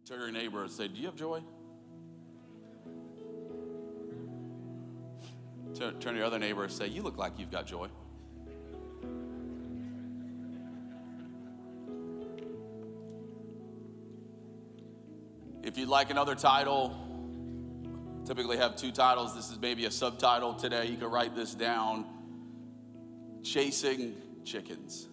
Turn to your neighbor and say, do you have joy? Turn to your other neighbor and say, you look like you've got joy. If you'd like another title, typically have two titles. This is maybe a subtitle today. You can write this down. Chasing Chickens.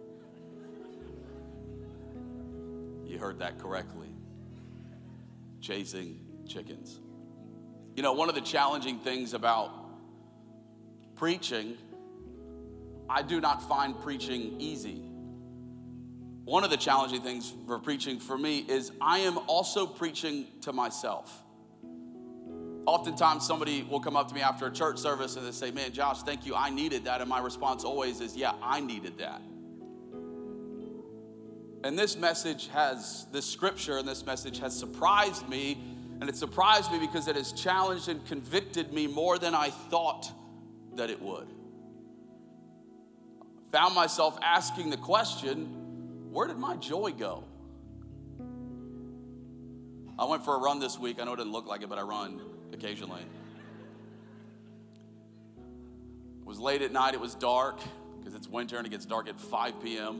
You heard that correctly. Chasing chickens. You know, one of the challenging things about preaching, I do not find preaching easy. One of the challenging things for preaching for me is I am also preaching to myself. Oftentimes somebody will come up to me after a church service and they say, man, Josh, thank you, I needed that. And my response always is, yeah, I needed that. And this scripture and this message has surprised me. And it surprised me because it has challenged and convicted me more than I thought that it would. Found myself asking the question, where did my joy go? I went for a run this week. I know it didn't look like it, but I run occasionally. It was late at night. It was dark because it's winter and it gets dark at 5 p.m.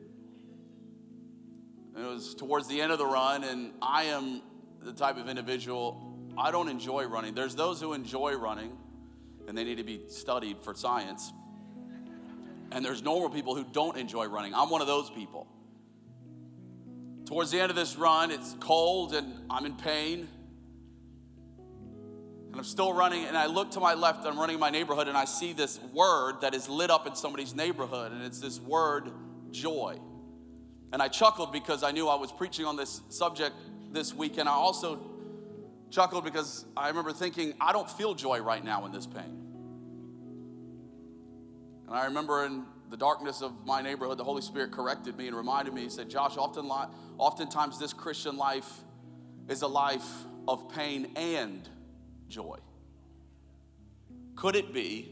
And it was towards the end of the run, and I am the type of individual, I don't enjoy running. There's those who enjoy running, and they need to be studied for science. And there's normal people who don't enjoy running. I'm one of those people. Towards the end of this run, it's cold, and I'm in pain. And I'm still running, and I look to my left, I'm running in my neighborhood, and I see this word that is lit up in somebody's neighborhood, and it's this word, joy. And I chuckled because I knew I was preaching on this subject this week, and I also chuckled because I remember thinking, I don't feel joy right now in this pain. And I remember in the darkness of my neighborhood, the Holy Spirit corrected me and reminded me, he said, Josh, oftentimes this Christian life is a life of pain and joy. Could it be,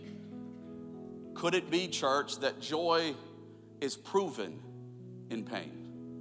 church, that joy is proven in pain?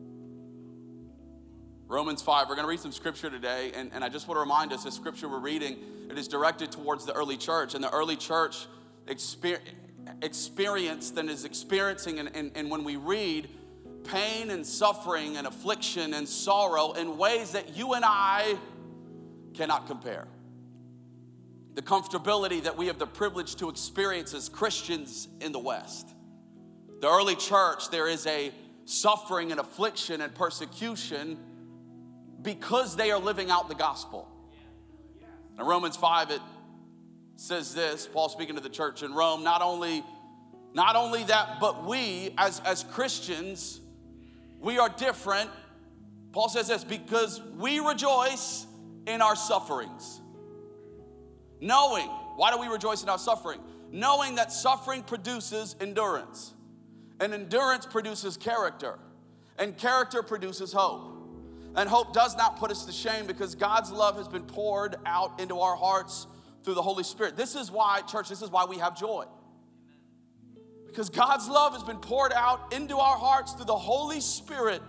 Romans 5, we're going to read some scripture today, and I just want to remind us, the scripture we're reading, it is directed towards the early church, and the early church experienced and is experiencing, and when we read, pain and suffering and affliction and sorrow in ways that you and I cannot compare. The comfortability that we have the privilege to experience as Christians in the West. The early church, there is a suffering and affliction and persecution because they are living out the gospel. In Romans 5, it says this, Paul speaking to the church in Rome, not only that, but we as Christians, we are different. Paul says this, because we rejoice in our sufferings. Knowing, why do we rejoice in our suffering? Knowing that suffering produces endurance. And endurance produces character. And character produces hope. And hope does not put us to shame because God's love has been poured out into our hearts through the Holy Spirit. This is why, church, this is why we have joy. Because God's love has been poured out into our hearts through the Holy Spirit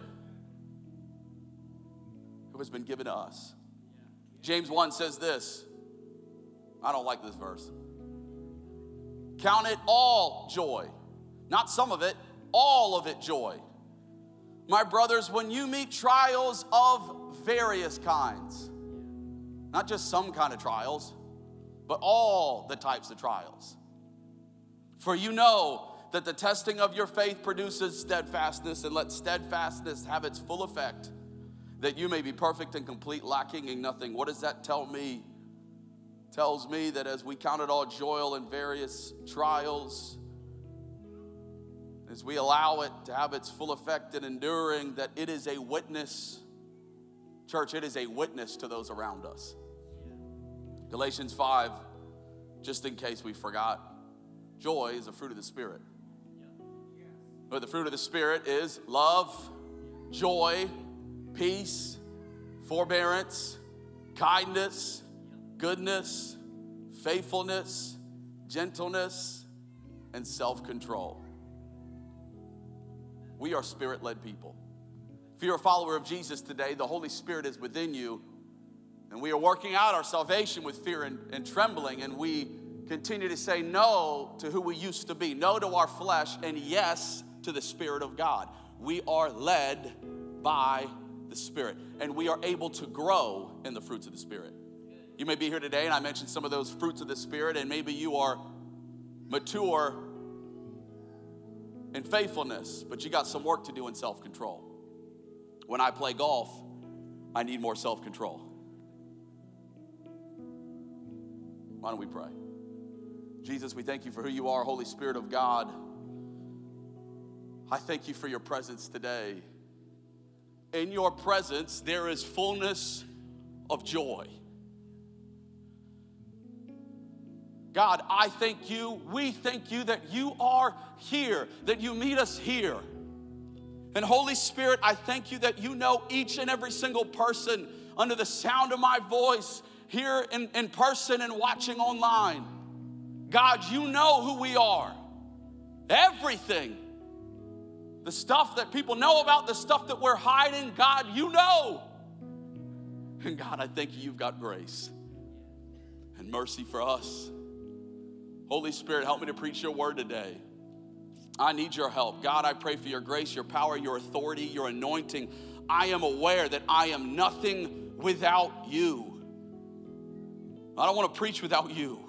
who has been given to us. James 1 says this. I don't like this verse. Count it all joy. Not some of it, all of it joy. My brothers, when you meet trials of various kinds, not just some kind of trials, but all the types of trials. For you know that the testing of your faith produces steadfastness, and let steadfastness have its full effect, that you may be perfect and complete, lacking in nothing. What does that tell me? It tells me that as we count it all joy in various trials, as we allow it to have its full effect in enduring, that it is a witness, church, it is a witness to those around us. Galatians 5, just in case we forgot, joy is a fruit of the Spirit. But the fruit of the Spirit is love, joy, peace, forbearance, kindness, goodness, faithfulness, gentleness, and self-control. We are Spirit-led people. If you're a follower of Jesus today, the Holy Spirit is within you, and we are working out our salvation with fear and trembling, and we continue to say no to who we used to be, no to our flesh, and yes to the Spirit of God. We are led by the Spirit, and we are able to grow in the fruits of the Spirit. You may be here today, and I mentioned some of those fruits of the Spirit, and maybe you are mature in faithfulness, but you got some work to do in self-control. When I play golf, I need more self-control. Why don't we pray? Jesus, we thank you for who you are, Holy Spirit of God. I thank you for your presence today. In your presence, there is fullness of joy. God, I thank you, we thank you that you are here, that you meet us here. And Holy Spirit, I thank you that you know each and every single person under the sound of my voice, here in person and watching online. God, you know who we are. Everything. The stuff that people know about, the stuff that we're hiding, God, you know. And God, I thank you, you've got grace and mercy for us. Holy Spirit, help me to preach your word today. I need your help. God, I pray for your grace, your power, your authority, your anointing. I am aware that I am nothing without you. I don't want to preach without you.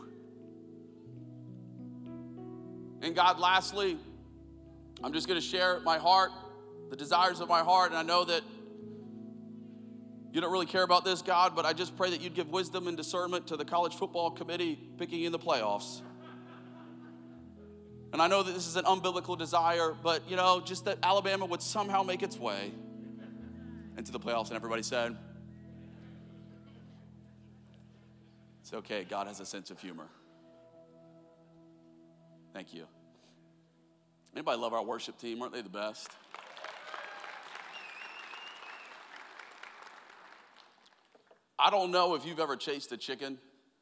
And God, lastly, I'm just going to share my heart, the desires of my heart. And I know that you don't really care about this, God, but I just pray that you'd give wisdom and discernment to the college football committee picking in the playoffs. And I know that this is an unbiblical desire, but, just that Alabama would somehow make its way into the playoffs. And everybody said, it's okay. God has a sense of humor. Thank you. Anybody love our worship team? Aren't they the best? I don't know if you've ever chased a chicken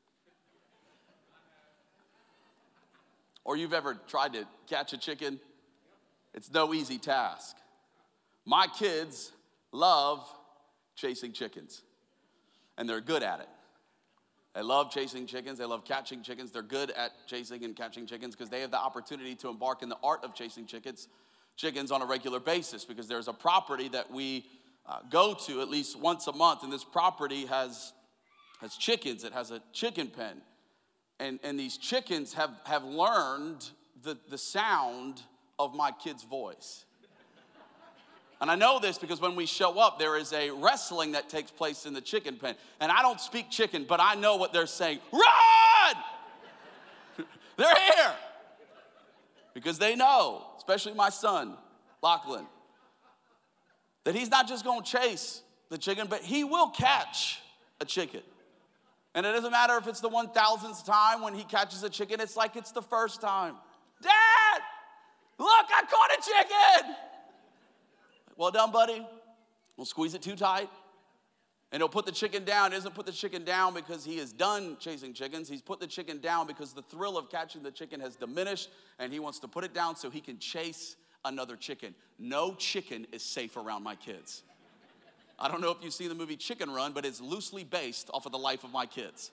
or you've ever tried to catch a chicken. It's no easy task. My kids love chasing chickens, and they're good at it. They love chasing chickens. They love catching chickens. They're good at chasing and catching chickens because they have the opportunity to embark in the art of chasing chickens on a regular basis, because there's a property that we go to at least once a month, and this property has chickens. It has a chicken pen. And these chickens have learned the sound of my kid's voice. And I know this because when we show up, there is a wrestling that takes place in the chicken pen. And I don't speak chicken, but I know what they're saying. Run! They're here. Because they know, especially my son, Lachlan, that he's not just going to chase the chicken, but he will catch a chicken. And it doesn't matter if it's the 1,000th time when he catches a chicken. It's like it's the first time. Dad, look, I caught a chicken. Well done, buddy. We'll squeeze it too tight. And he'll put the chicken down. He doesn't put the chicken down because he is done chasing chickens. He's put the chicken down because the thrill of catching the chicken has diminished, and he wants to put it down so he can chase another chicken. No chicken is safe around my kids. I don't know if you've seen the movie Chicken Run, but it's loosely based off of the life of my kids.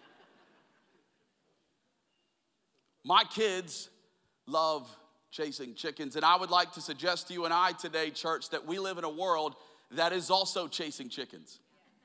My kids love chasing chickens, and I would like to suggest to you and I today, church, that we live in a world that is also chasing chickens.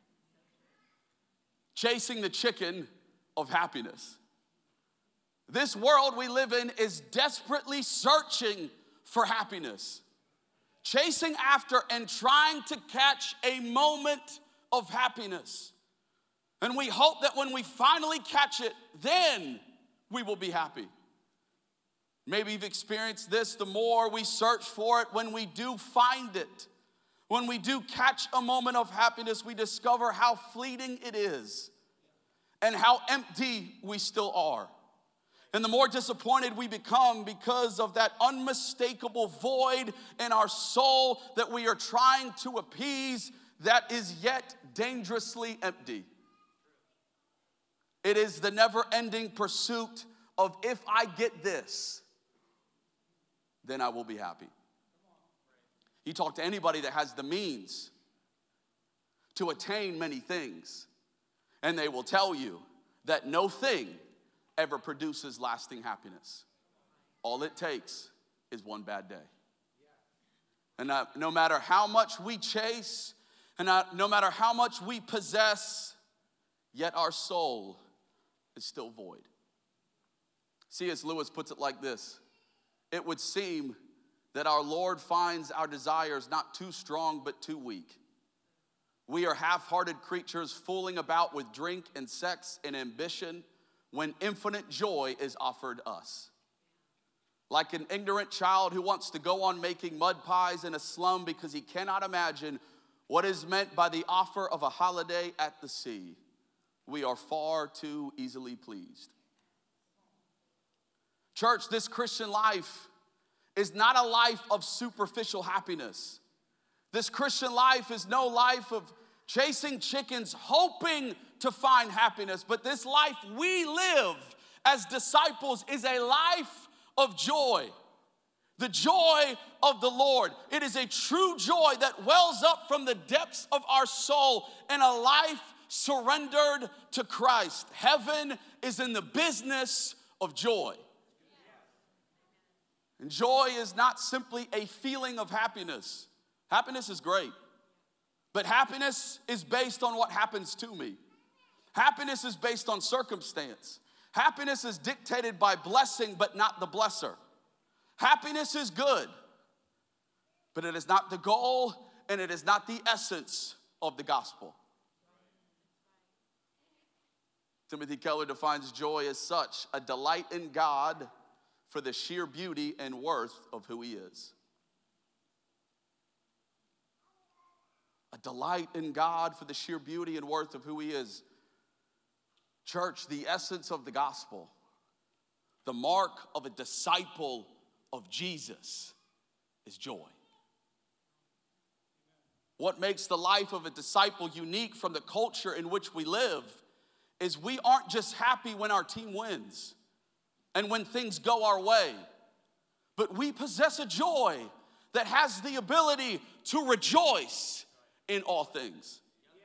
Chasing the chicken of happiness. This world we live in is desperately searching for happiness. Chasing after and trying to catch a moment of happiness. And we hope that when we finally catch it, then we will be happy. Maybe you've experienced this. The more we search for it, when we do find it, when we do catch a moment of happiness, we discover how fleeting it is and how empty we still are. And the more disappointed we become because of that unmistakable void in our soul that we are trying to appease that is yet dangerously empty. It is the never-ending pursuit of, if I get this, then I will be happy. You talk to anybody that has the means to attain many things, and they will tell you that no thing ever produces lasting happiness. All it takes is one bad day. And no matter how much we chase, and no matter how much we possess, yet our soul is still void. C.S. Lewis puts it like this: it would seem that our Lord finds our desires not too strong but too weak. We are half-hearted creatures fooling about with drink and sex and ambition when infinite joy is offered us. Like an ignorant child who wants to go on making mud pies in a slum because he cannot imagine what is meant by the offer of a holiday at the sea, we are far too easily pleased. Church, this Christian life is not a life of superficial happiness. This Christian life is no life of chasing chickens, hoping to find happiness. But this life we live as disciples is a life of joy. The joy of the Lord. It is a true joy that wells up from the depths of our soul in a life surrendered to Christ. Heaven is in the business of joy. And joy is not simply a feeling of happiness. Happiness is great, but happiness is based on what happens to me. Happiness is based on circumstance. Happiness is dictated by blessing, but not the blesser. Happiness is good, but it is not the goal, and it is not the essence of the gospel. Timothy Keller defines joy as such: a delight in God for the sheer beauty and worth of who he is. A delight in God for the sheer beauty and worth of who he is. Church, the essence of the gospel, the mark of a disciple of Jesus, is joy. What makes the life of a disciple unique from the culture in which we live is we aren't just happy when our team wins and when things go our way, but we possess a joy that has the ability to rejoice in all things.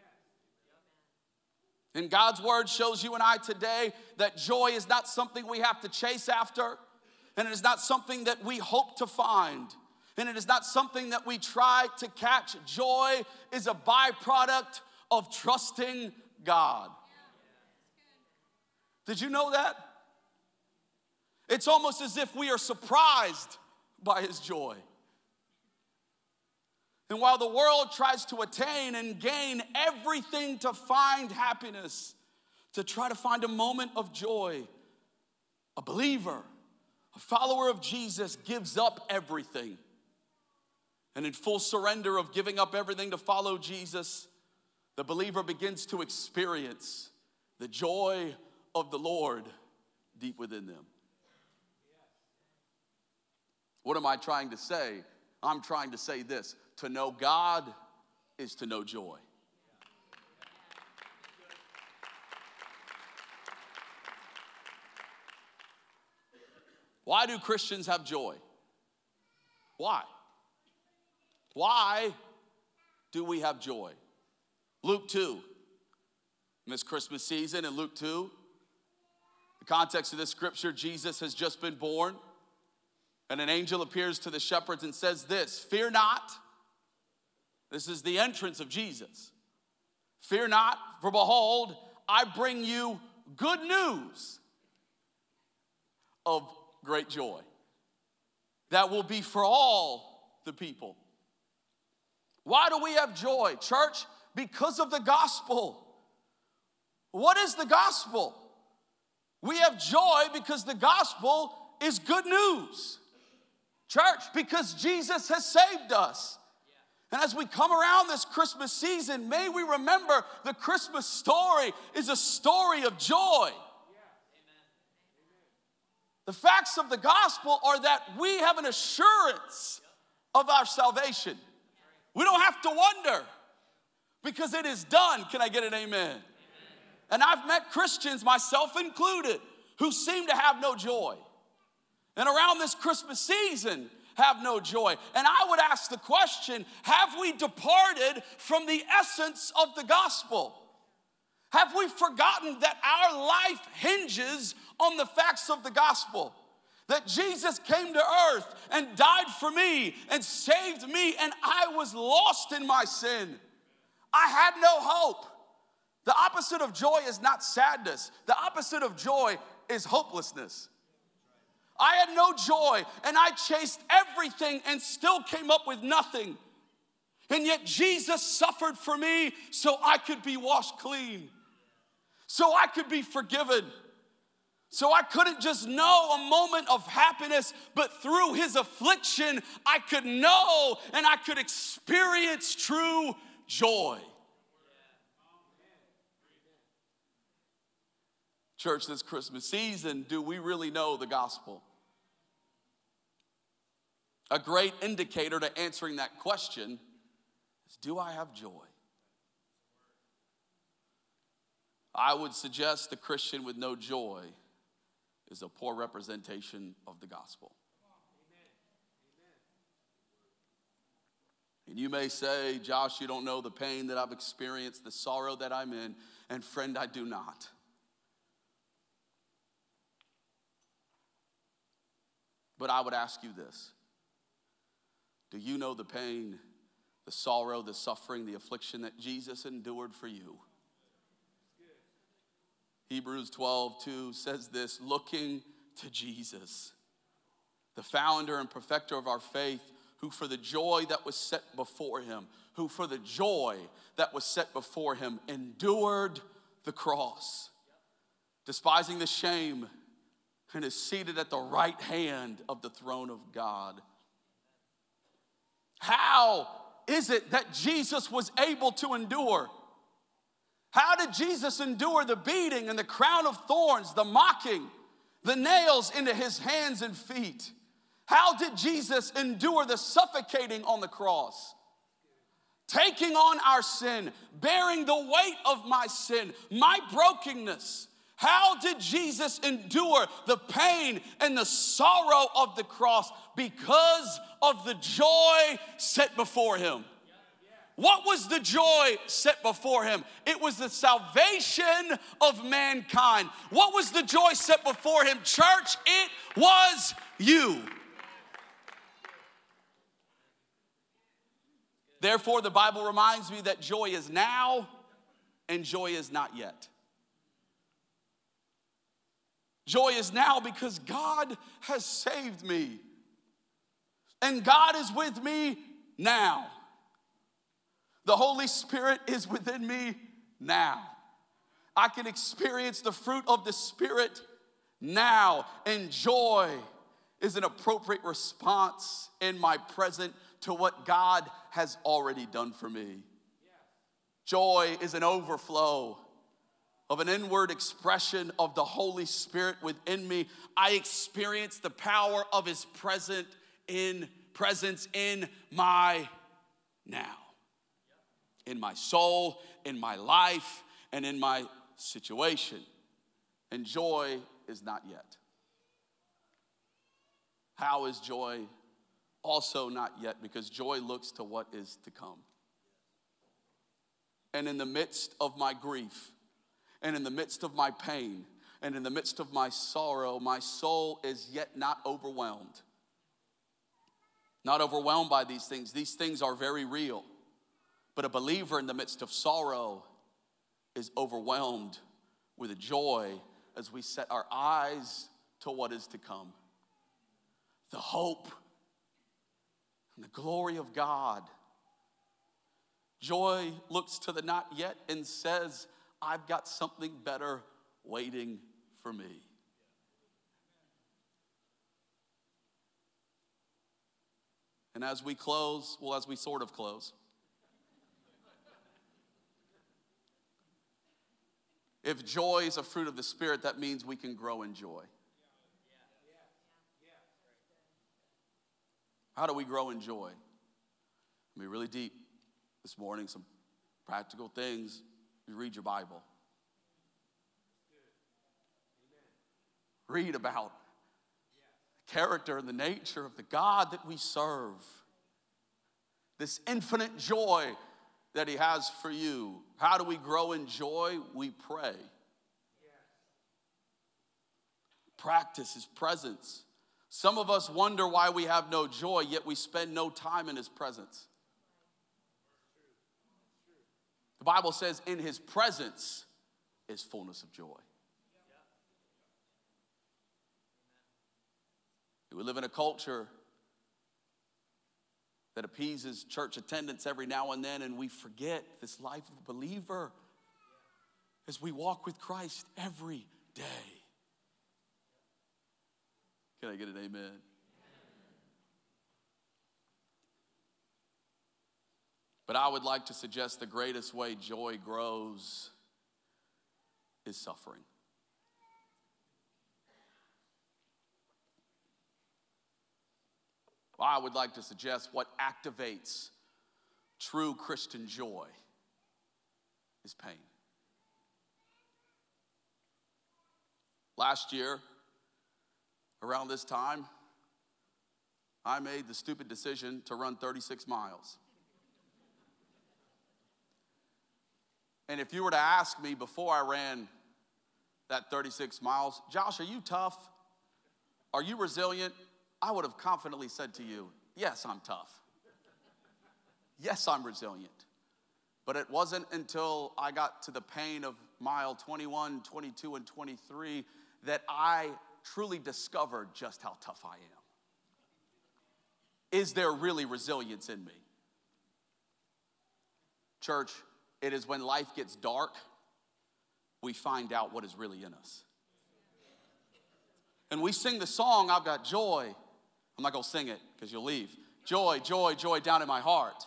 And God's word shows you and I today that joy is not something we have to chase after, and it is not something that we hope to find, and it is not something that we try to catch. Joy is a byproduct of trusting God. Did you know that? It's almost as if we are surprised by his joy. And while the world tries to attain and gain everything to find happiness, to try to find a moment of joy, a believer, a follower of Jesus gives up everything. And in full surrender of giving up everything to follow Jesus, the believer begins to experience the joy of the Lord deep within them. What am I trying to say? I'm trying to say this: to know God is to know joy. Why do Christians have joy? Why? Why do we have joy? Luke 2, in this Christmas season, in Luke 2, the context of this scripture, Jesus has just been born. And an angel appears to the shepherds and says this: fear not. This is the entrance of Jesus. Fear not, for behold, I bring you good news of great joy that will be for all the people. Why do we have joy, church? Because of the gospel. What is the gospel? We have joy because the gospel is good news. Church, because Jesus has saved us. And as we come around this Christmas season, may we remember the Christmas story is a story of joy. The facts of the gospel are that we have an assurance of our salvation. We don't have to wonder because it is done. Can I get an amen? And I've met Christians, myself included, who seem to have no joy. And around this Christmas season, have no joy. And I would ask the question, have we departed from the essence of the gospel? Have we forgotten that our life hinges on the facts of the gospel? That Jesus came to earth and died for me and saved me, and I was lost in my sin. I had no hope. The opposite of joy is not sadness. The opposite of joy is hopelessness. I had no joy, and I chased everything and still came up with nothing. And yet Jesus suffered for me so I could be washed clean, so I could be forgiven. So I couldn't just know a moment of happiness, but through his affliction, I could know and I could experience true joy. Church, this Christmas season, do we really know the gospel? A great indicator to answering that question is, do I have joy? I would suggest the Christian with no joy is a poor representation of the gospel. And you may say, Josh, you don't know the pain that I've experienced, the sorrow that I'm in, and friend, I do not. But I would ask you this. Do you know the pain, the sorrow, the suffering, the affliction that Jesus endured for you? Hebrews 12:2 says this, looking to Jesus, the founder and perfecter of our faith, who for the joy that was set before him, endured the cross, despising the shame, and is seated at the right hand of the throne of God. How is it that Jesus was able to endure? How did Jesus endure the beating and the crown of thorns, the mocking, the nails into his hands and feet? How did Jesus endure the suffocating on the cross? Taking on our sin, bearing the weight of my sin, my brokenness. How did Jesus endure the pain and the sorrow of the cross? Because of the joy set before him. What was the joy set before him? It was the salvation of mankind. What was the joy set before him, church? It was you. Therefore, the Bible reminds me that joy is now and joy is not yet. Joy is now because God has saved me. And God is with me now. The Holy Spirit is within me now. I can experience the fruit of the Spirit now. And joy is an appropriate response in my present to what God has already done for me. Joy is an overflow of an inward expression of the Holy Spirit within me. I experience the power of his presence in my now. In my soul, in my life, and in my situation. And joy is not yet. How is joy also not yet? Because joy looks to what is to come. And in the midst of my grief, and in the midst of my pain, and in the midst of my sorrow, my soul is yet not overwhelmed. Not overwhelmed by these things. These things are very real. But a believer in the midst of sorrow is overwhelmed with a joy as we set our eyes to what is to come. The hope and the glory of God. Joy looks to the not yet and says, I've got something better waiting for me. And as we close, as we sort of close, if joy is a fruit of the Spirit, that means we can grow in joy. How do we grow in joy? I mean, really deep this morning, some practical things. You read your Bible. Read about character and the nature of the God that we serve. This infinite joy that he has for you. How do we grow in joy? We pray. Practice his presence. Some of us wonder why we have no joy, yet we spend no time in his presence. The Bible says in his presence is fullness of joy. We live in a culture that appeases church attendance every now and then, and we forget this life of a believer as we walk with Christ every day. Can I get an amen? But I would like to suggest the greatest way joy grows is suffering. I would like to suggest what activates true Christian joy is pain. Last year, around this time, I made the stupid decision to run 36 miles. And if you were to ask me before I ran that 36 miles, Josh, are you tough? Are you resilient? I would have confidently said to you, yes, I'm tough. Yes, I'm resilient. But it wasn't until I got to the pain of mile 21, 22, and 23 that I truly discovered just how tough I am. Is there really resilience in me? Church, it is when life gets dark, we find out what is really in us. And we sing the song, I've got joy. I'm not going to sing it because you'll leave. Joy, joy, joy down in my heart.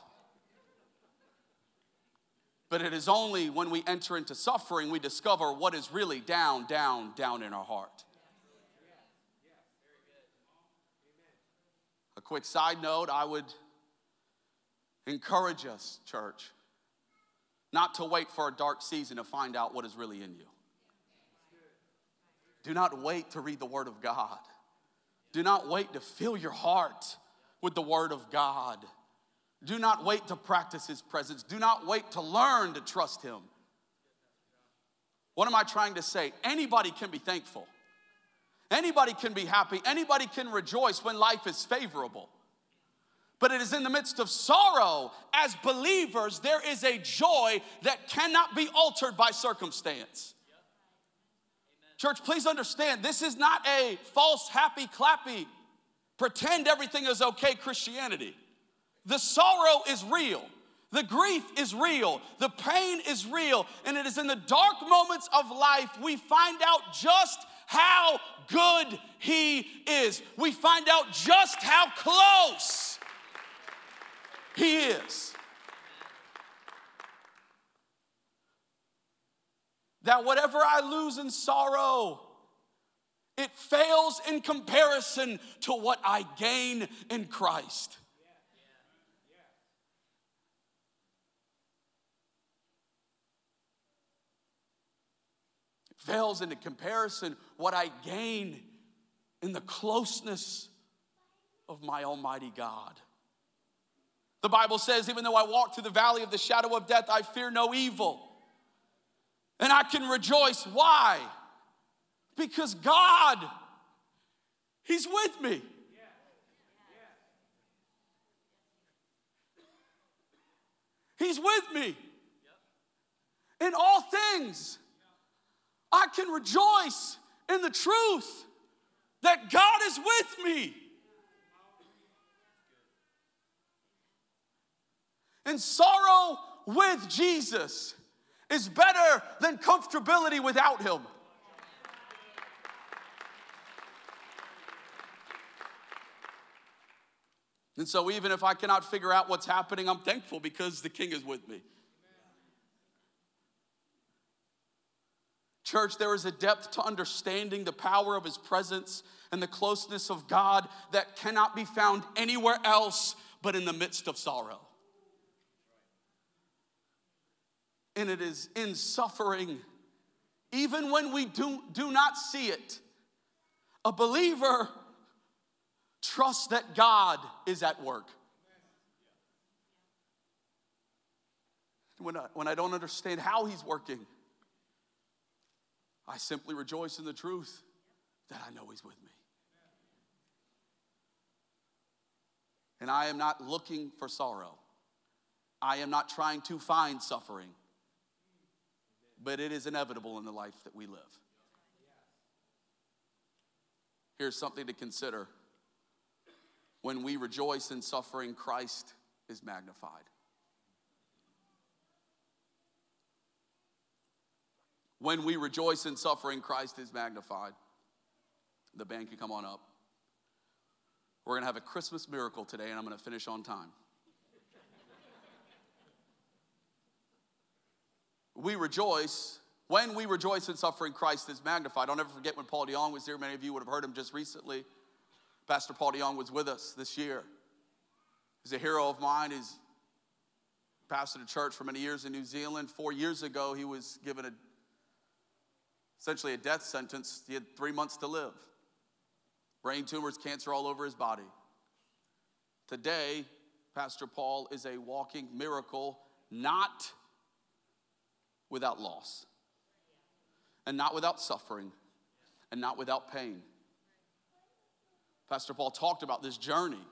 But it is only when we enter into suffering we discover what is really down in our heart. A quick side note, I would encourage us, church, not to wait for a dark season to find out what is really in you. Do not wait to read the Word of God. Do not wait to fill your heart with the Word of God. Do not wait to practice his presence. Do not wait to learn to trust him. What am I trying to say? Anybody can be thankful. Anybody can be happy. Anybody can rejoice when life is favorable. But it is in the midst of sorrow, as believers, there is a joy that cannot be altered by circumstance. Church, please understand, this is not a false, happy, clappy, pretend everything is okay Christianity. The sorrow is real. The grief is real. The pain is real. And it is in the dark moments of life we find out just how good he is. We find out just how close he is. That whatever I lose in sorrow, it fails in comparison to what I gain in Christ. It fails in comparison what I gain in the closeness of my Almighty God. The Bible says, even though I walk through the valley of the shadow of death, I fear no evil. And I can rejoice. Why? Because God, he's with me. He's with me. In all things, I can rejoice in the truth that God is with me. And sorrow with Jesus is better than comfortability without him. And so even if I cannot figure out what's happening, I'm thankful because the King is with me. Church, there is a depth to understanding the power of his presence and the closeness of God that cannot be found anywhere else but in the midst of sorrow. And it is in suffering, even when we do not see it. A believer Trust that God is at work. When I don't understand how he's working, I simply rejoice in the truth that I know he's with me. And I am not looking for sorrow. I am not trying to find suffering. But it is inevitable in the life that we live. Here's something to consider. When we rejoice in suffering, Christ is magnified. When we rejoice in suffering, Christ is magnified. The band can come on up. We're going to have a Christmas miracle today, and I'm going to finish on time. When we rejoice in suffering, Christ is magnified. I'll never forget when Paul DeYoung was here. Many of you would have heard him just recently. Pastor Paul DeYoung was with us this year. He's a hero of mine. He's pastored a church for many years in New Zealand. 4 years ago, he was given essentially a death sentence. He had 3 months to live. Brain tumors, cancer all over his body. Today, Pastor Paul is a walking miracle, not without loss, and not without suffering, and not without pain. Pastor Paul talked about this journey.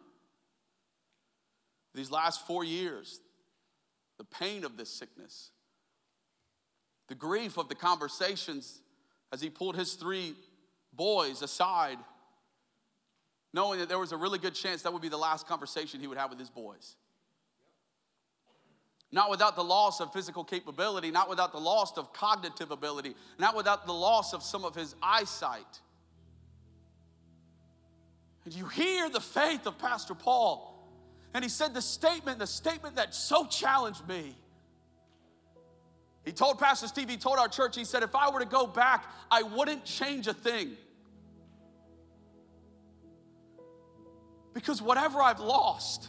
These last 4 years, the pain of this sickness, the grief of the conversations as he pulled his 3 boys aside, knowing that there was a really good chance that would be the last conversation he would have with his boys. Not without the loss of physical capability, not without the loss of cognitive ability, not without the loss of some of his eyesight. And you hear the faith of Pastor Paul. And he said the statement that so challenged me. He told Pastor Steve, he told our church, he said, if I were to go back, I wouldn't change a thing. Because whatever I've lost,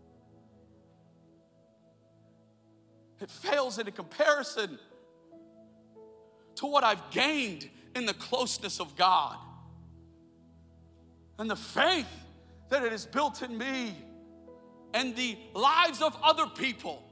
it fails in comparison to what I've gained in the closeness of God and the faith that it has built in me and the lives of other people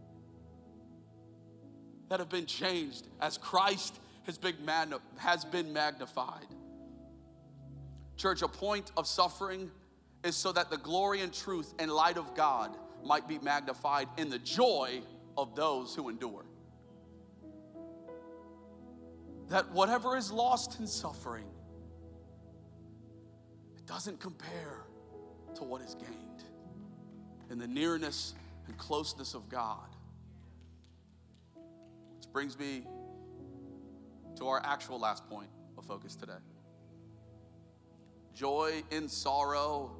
that have been changed as Christ has been magnified. Church, a point of suffering is so that the glory and truth and light of God might be magnified in the joy of those who endure. That whatever is lost in suffering, it doesn't compare to what is gained in the nearness and closeness of God. Which brings me to our actual last point of focus today. Joy in sorrow.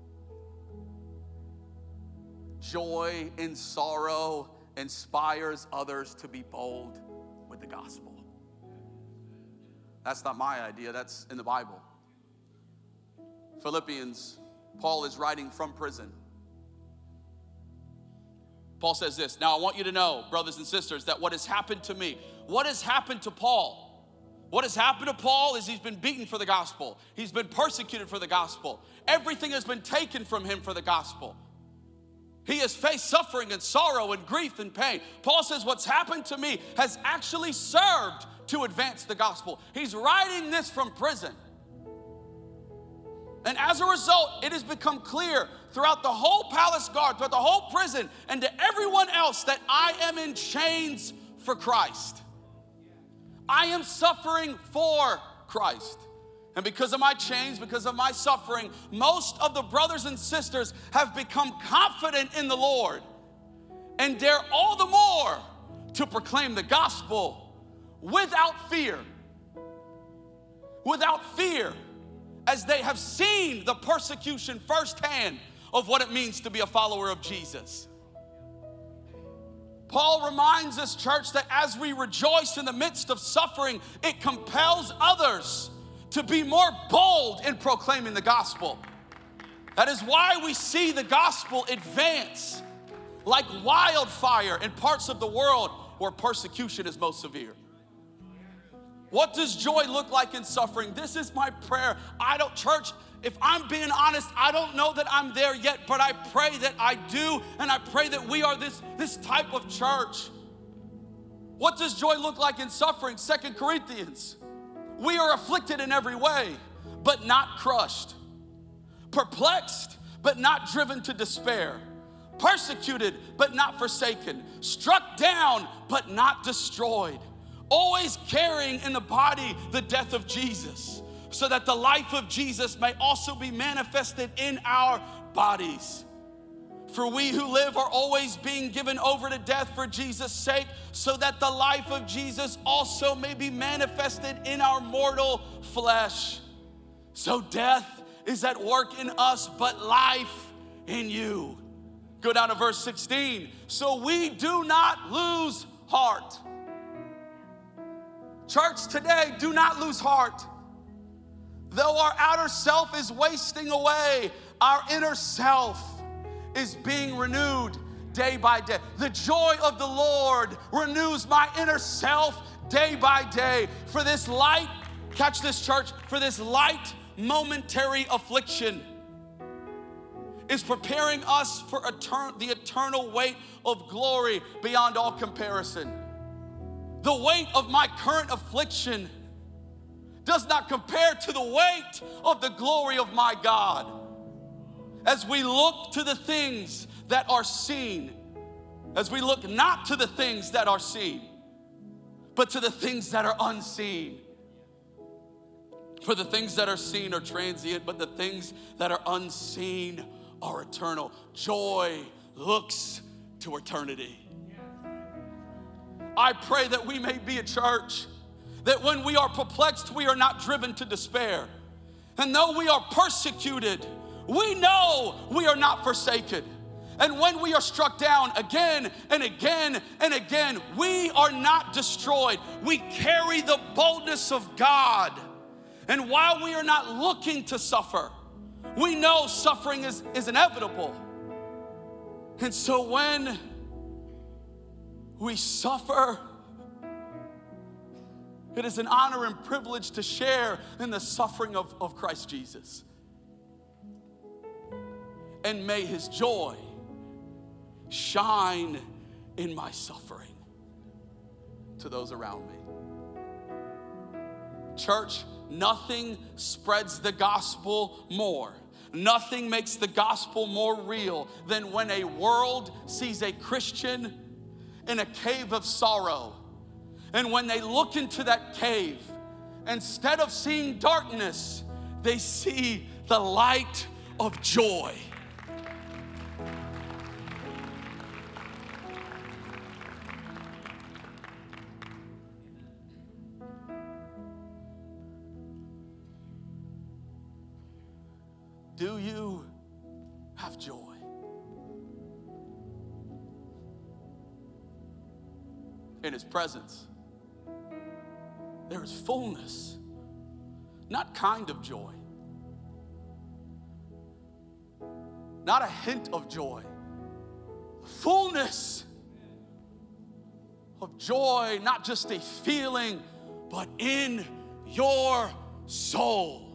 Joy in sorrow inspires others to be bold with the gospel. That's not my idea, that's in the Bible. Philippians, Paul is writing from prison. Paul says this, now I want you to know, brothers and sisters, that what has happened to me, what has happened to Paul? What has happened to Paul is he's been beaten for the gospel. He's been persecuted for the gospel. Everything has been taken from him for the gospel. He has faced suffering and sorrow and grief and pain. Paul says what's happened to me has actually served to advance the gospel. He's writing this from prison. And as a result, it has become clear throughout the whole palace guard, throughout the whole prison, and to everyone else that I am in chains for Christ. I am suffering for Christ. And because of my chains, because of my suffering, most of the brothers and sisters have become confident in the Lord and dare all the more to proclaim the gospel without fear. Without fear, as they have seen the persecution firsthand of what it means to be a follower of Jesus. Paul reminds us, church, that as we rejoice in the midst of suffering, it compels others to be more bold in proclaiming the gospel. That is why we see the gospel advance like wildfire in parts of the world where persecution is most severe. What does joy look like in suffering? This is my prayer. Church, if I'm being honest, I don't know that I'm there yet, but I pray that I do, and I pray that we are this type of church. What does joy look like in suffering? 2 Corinthians. We are afflicted in every way, but not crushed. Perplexed, but not driven to despair. Persecuted, but not forsaken. Struck down, but not destroyed. Always carrying in the body the death of Jesus, so that the life of Jesus may also be manifested in our bodies. For we who live are always being given over to death for Jesus' sake, so that the life of Jesus also may be manifested in our mortal flesh. So death is at work in us, but life in you. Go down to verse 16. So we do not lose heart. Church, today, do not lose heart. Though our outer self is wasting away, our inner self is being renewed day by day. The joy of the Lord renews my inner self day by day. For this light, catch this, church, for this light momentary affliction is preparing us for the eternal weight of glory beyond all comparison. The weight of my current affliction does not compare to the weight of the glory of my God. As we look to the things that are seen, as we look not to the things that are seen, but to the things that are unseen. For the things that are seen are transient, but the things that are unseen are eternal. Joy looks to eternity. I pray that we may be a church that when we are perplexed, we are not driven to despair. And though we are persecuted, we know we are not forsaken. And when we are struck down again and again and again, we are not destroyed. We carry the boldness of God. And while we are not looking to suffer, we know suffering is inevitable. And so when we suffer, it is an honor and privilege to share in the suffering of Christ Jesus. And may his joy shine in my suffering to those around me. Church, nothing spreads the gospel more. Nothing makes the gospel more real than when a world sees a Christian in a cave of sorrow. And when they look into that cave, instead of seeing darkness, they see the light of joy. Do you have joy? In his presence, there is fullness, not kind of joy, not a hint of joy, fullness of joy, not just a feeling, but in your soul.